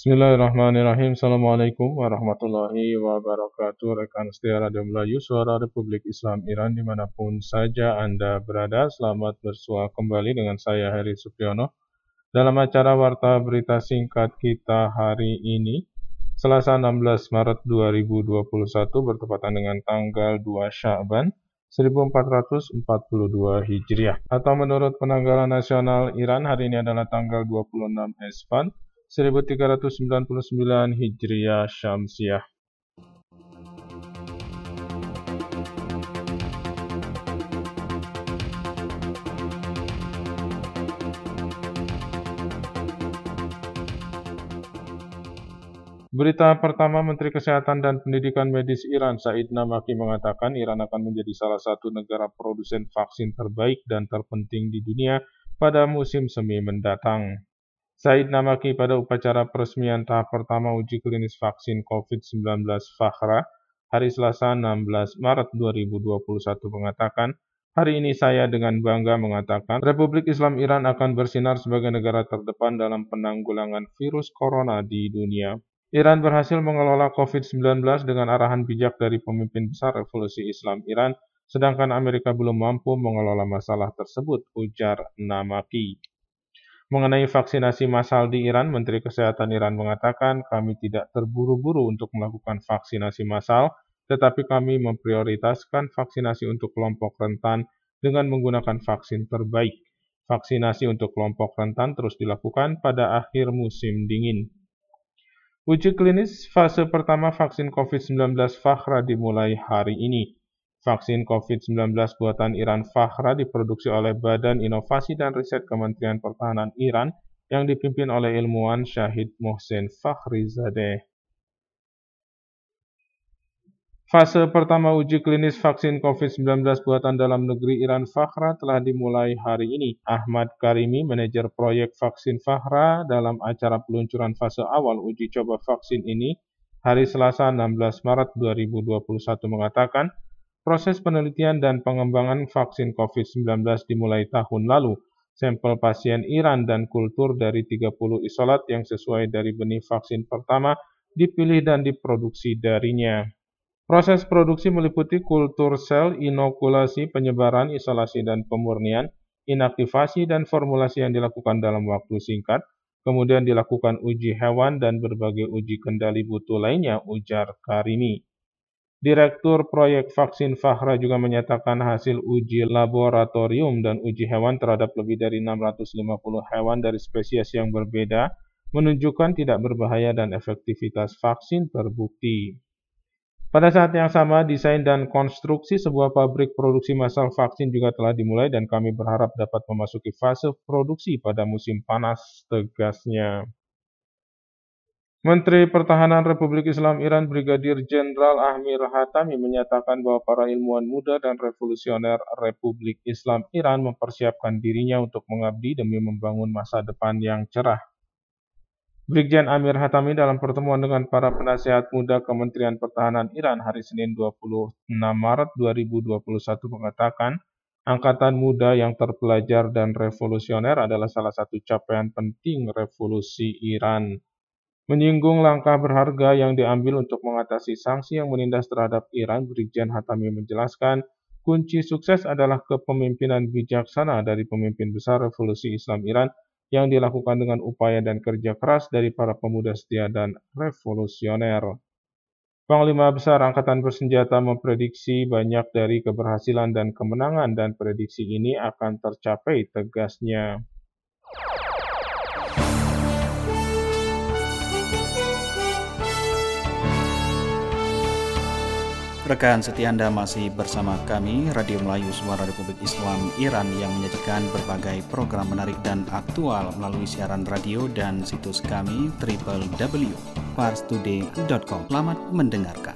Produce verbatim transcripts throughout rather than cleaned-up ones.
Bismillahirrahmanirrahim. Assalamualaikum warahmatullahi wabarakatuh. Rekan setia Radio Melayu, Suara Republik Islam Iran dimanapun saja Anda berada. Selamat bersua kembali dengan saya Heri Supriyono dalam acara Warta Berita Singkat kita hari ini, Selasa enam belas Maret dua ribu dua puluh satu bertepatan dengan tanggal dua Sya'ban seribu empat ratus empat puluh dua Hijriah. Atau menurut penanggalan nasional Iran, hari ini adalah tanggal dua puluh enam Esfand seribu tiga ratus sembilan puluh sembilan Hijriah Syamsiah. Berita pertama, Menteri Kesehatan dan Pendidikan Medis Iran Said Namaki mengatakan Iran akan menjadi salah satu negara produsen vaksin terbaik dan terpenting di dunia pada musim semi mendatang. Said Namaki pada upacara peresmian tahap pertama uji klinis vaksin covid sembilan belas Fakhra hari Selasa enam belas Maret dua ribu dua puluh satu mengatakan, hari ini saya dengan bangga mengatakan Republik Islam Iran akan bersinar sebagai negara terdepan dalam penanggulangan virus corona di dunia. Iran berhasil mengelola covid sembilan belas dengan arahan bijak dari pemimpin besar Revolusi Islam Iran, sedangkan Amerika belum mampu mengelola masalah tersebut, ujar Namaki. Mengenai vaksinasi massal di Iran, Menteri Kesehatan Iran mengatakan kami tidak terburu-buru untuk melakukan vaksinasi massal, tetapi kami memprioritaskan vaksinasi untuk kelompok rentan dengan menggunakan vaksin terbaik. Vaksinasi untuk kelompok rentan terus dilakukan pada akhir musim dingin. Uji klinis fase pertama vaksin covid sembilan belas Fakhra dimulai hari ini. Vaksin covid sembilan belas buatan Iran Fakhra diproduksi oleh Badan Inovasi dan Riset Kementerian Pertahanan Iran yang dipimpin oleh ilmuwan Syahid Mohsen Fakhrizadeh. Fase pertama uji klinis vaksin covid sembilan belas buatan dalam negeri Iran Fakhra telah dimulai hari ini. Ahmad Karimi, manajer proyek vaksin Fakhra, dalam acara peluncuran fase awal uji coba vaksin ini hari Selasa enam belas Maret dua ribu dua puluh satu mengatakan, proses penelitian dan pengembangan vaksin covid sembilan belas dimulai tahun lalu. Sampel pasien Iran dan kultur dari tiga puluh isolat yang sesuai dari benih vaksin pertama dipilih dan diproduksi darinya. Proses produksi meliputi kultur sel, inokulasi, penyebaran, isolasi dan pemurnian, inaktivasi dan formulasi yang dilakukan dalam waktu singkat, kemudian dilakukan uji hewan dan berbagai uji kendali butuh lainnya, ujar Karimi. Direktur proyek vaksin Fakhra juga menyatakan hasil uji laboratorium dan uji hewan terhadap lebih dari enam ratus lima puluh hewan dari spesies yang berbeda menunjukkan tidak berbahaya dan efektivitas vaksin terbukti. Pada saat yang sama, desain dan konstruksi sebuah pabrik produksi massal vaksin juga telah dimulai dan kami berharap dapat memasuki fase produksi pada musim panas, tegasnya. Menteri Pertahanan Republik Islam Iran Brigadir Jenderal Amir Hatami menyatakan bahwa para ilmuwan muda dan revolusioner Republik Islam Iran mempersiapkan dirinya untuk mengabdi demi membangun masa depan yang cerah. Brigjen Amir Hatami dalam pertemuan dengan para penasihat muda Kementerian Pertahanan Iran hari Senin dua puluh enam Maret dua ribu dua puluh satu mengatakan, angkatan muda yang terpelajar dan revolusioner adalah salah satu capaian penting revolusi Iran. Menyinggung langkah berharga yang diambil untuk mengatasi sanksi yang menindas terhadap Iran, Brigjen Hatami menjelaskan, kunci sukses adalah kepemimpinan bijaksana dari pemimpin besar revolusi Islam Iran yang dilakukan dengan upaya dan kerja keras dari para pemuda setia dan revolusioner. Panglima Besar Angkatan Bersenjata memprediksi banyak dari keberhasilan dan kemenangan dan prediksi ini akan tercapai, tegasnya. Rekan setia Anda masih bersama kami, Radio Melayu Suara Republik Islam Iran yang menyajikan berbagai program menarik dan aktual melalui siaran radio dan situs kami w w w titik pars today titik com. Selamat mendengarkan.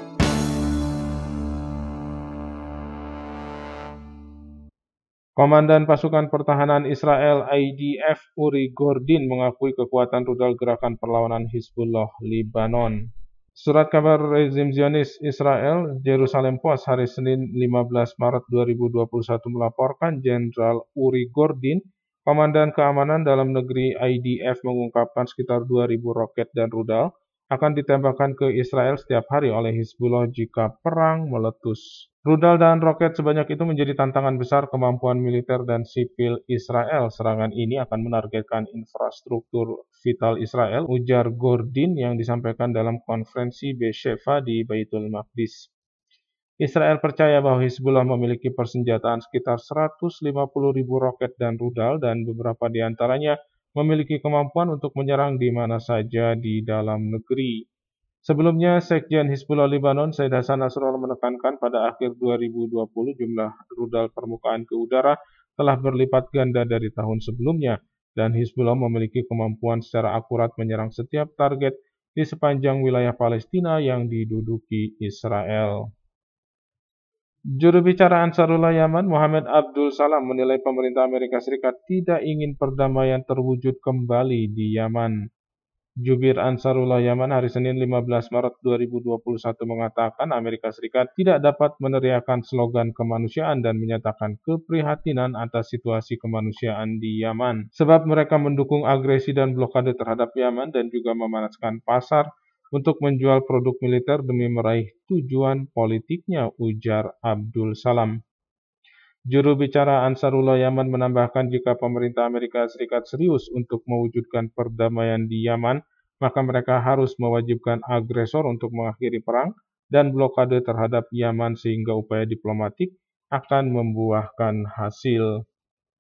Komandan Pasukan Pertahanan Israel I D F Uri Gordin mengakui kekuatan rudal gerakan perlawanan Hizbullah Lebanon. Surat kabar rezim Zionis Israel, Jerusalem Post hari Senin lima belas Maret dua ribu dua puluh satu melaporkan Jenderal Uri Gordin, Komandan Keamanan Dalam Negeri I D F mengungkapkan sekitar dua ribu roket dan rudal akan ditembakkan ke Israel setiap hari oleh Hizbullah jika perang meletus. Rudal dan roket sebanyak itu menjadi tantangan besar kemampuan militer dan sipil Israel. Serangan ini akan menargetkan infrastruktur vital Israel, ujar Gordin yang disampaikan dalam konferensi Be'Sheva di Baitul Maqdis. Israel percaya bahwa Hizbullah memiliki persenjataan sekitar seratus lima puluh ribu roket dan rudal dan beberapa di antaranya memiliki kemampuan untuk menyerang di mana saja di dalam negeri. Sebelumnya, Sekjen Hizbullah Lebanon, Said Hasan Nasrallah menekankan pada akhir dua ribu dua puluh jumlah rudal permukaan ke udara telah berlipat ganda dari tahun sebelumnya, dan Hizbullah memiliki kemampuan secara akurat menyerang setiap target di sepanjang wilayah Palestina yang diduduki Israel. Juru bicara Ansarullah Yaman, Muhammad Abdul Salam, menilai pemerintah Amerika Serikat tidak ingin perdamaian terwujud kembali di Yaman. Jubir Ansarullah Yaman hari Senin lima belas Maret dua ribu dua puluh satu mengatakan Amerika Serikat tidak dapat meneriakan slogan kemanusiaan dan menyatakan keprihatinan atas situasi kemanusiaan di Yaman. Sebab mereka mendukung agresi dan blokade terhadap Yaman dan juga memanaskan pasar untuk menjual produk militer demi meraih tujuan politiknya, ujar Abdul Salam. Juru bicara Ansarullah Yaman menambahkan jika pemerintah Amerika Serikat serius untuk mewujudkan perdamaian di Yaman, maka mereka harus mewajibkan agresor untuk mengakhiri perang dan blokade terhadap Yaman sehingga upaya diplomatik akan membuahkan hasil.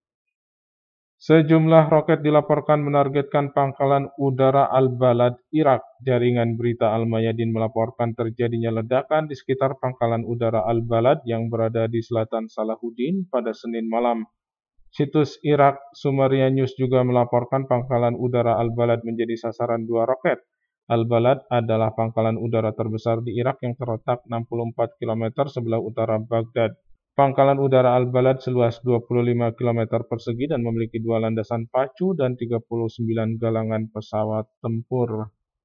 Sejumlah roket dilaporkan menargetkan pangkalan udara Al-Balad, Irak. Jaringan berita Al-Mayadin melaporkan terjadinya ledakan di sekitar pangkalan udara Al-Balad yang berada di selatan Salahuddin pada Senin malam. Situs Irak Sumaria News juga melaporkan pangkalan udara Al-Balad menjadi sasaran dua roket. Al-Balad adalah pangkalan udara terbesar di Irak yang terletak enam puluh empat kilometer sebelah utara Baghdad. Pangkalan udara Al-Balad seluas dua puluh lima kilometer persegi dan memiliki dua landasan pacu dan tiga puluh sembilan galangan pesawat tempur.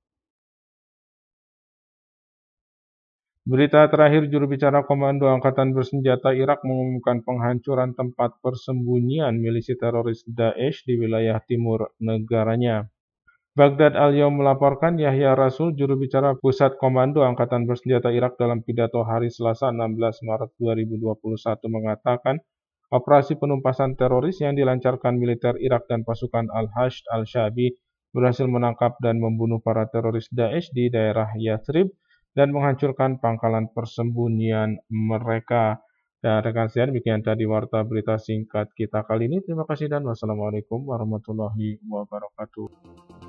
Berita terakhir, juru bicara Komando Angkatan Bersenjata Irak mengumumkan penghancuran tempat persembunyian milisi teroris Daesh di wilayah timur negaranya. Baghdad Al-Yaum melaporkan Yahya Rasul, juru bicara Pusat Komando Angkatan Bersenjata Irak dalam pidato hari Selasa enam belas Maret dua ribu dua puluh satu mengatakan operasi penumpasan teroris yang dilancarkan militer Irak dan pasukan Al-Hashd Al-Shabi berhasil menangkap dan membunuh para teroris Daesh di daerah Yathrib dan menghancurkan pangkalan persembunyian mereka. Dan rekan sekalian, demikian tadi warta berita singkat kita kali ini. Terima kasih dan wassalamualaikum warahmatullahi wabarakatuh.